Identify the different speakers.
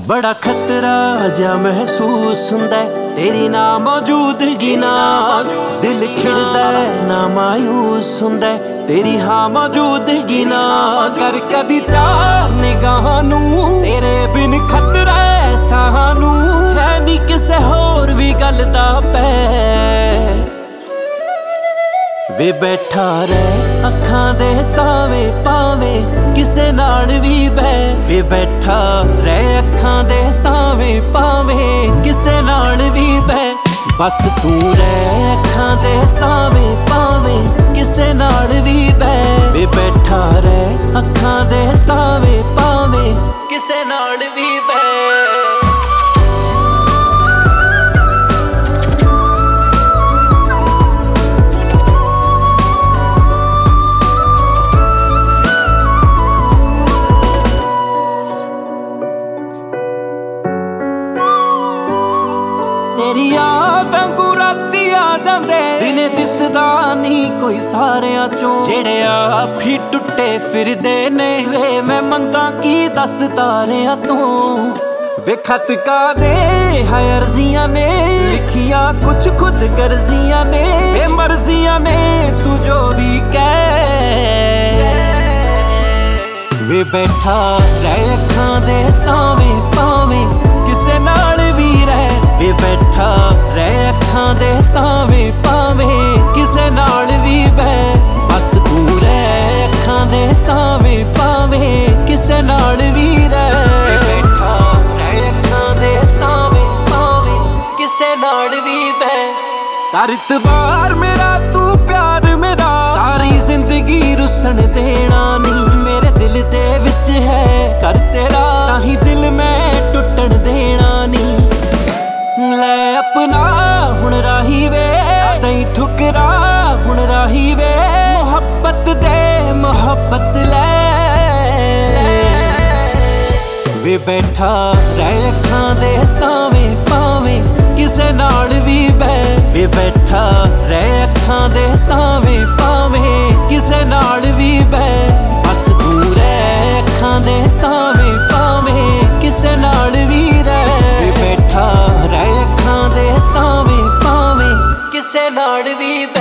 Speaker 1: बड़ा खतरा जा महसूस हुंदा तेरी ना मौजूदगी ना दिल खिड़दा ना मायूस हुंदा तेरी हाँ मौजूदगी ना कर कदी चार निगाहां नू तेरे बिन खतरा सानू है नी किसे होर भी गल दा पै वे बैठा रह अखां दे सावे पावे किसे नाल भी बह वे बैठा रह अखां दे सावे पावे किसे नाल भी बह बस तू रह अखां दे सावे पावे किसे नाल भी बह वे बैठा रह अखां दे सावे पावे किसे नाल भी बह तेरी याद वांगू राती आ जांदे दिने दिसदा नहीं कोई सारियां चों जेड़े आप ही टुटे फिरदे ने वे मैं मंगा की दस तारियां तों वे खत का दे है अर्जियां ने लिखिया कुछ खुद गर्जियां ने वे मर्जियां ने तू जो भी कह वे बैठा रह अखां दे सावे पावे किसे नाल भी रह वे बैठा रह अखां दे सावे पावे किसे नाल भी बह बस तू रह अखां दे सावे पावे किसे नाल भी रह वे बैठा रह अखां दे सावे पावे किसे नाल भी बह कर इतबार मेरा तू प्यार मेरा सारी जिंदगी रुसन देना नहीं मेरे दिल दे विच है कर तेरा ताही दिल मैं टुटन देना नहीं ले अपना हुण राही वे तई ठुकरा हुण राही वे मोहब्बत दे मोहब्बत ले वे बैठा रह अखां दे सावे पावे किसे नाल भी बह वे बैठा रह अखां दे सावे पावे किसे नाल भी बह बस तू रह अखां दे सावे पावे किसे नाल भी रह वे बैठा रह अखां दे सावे पावे किसे नाल भी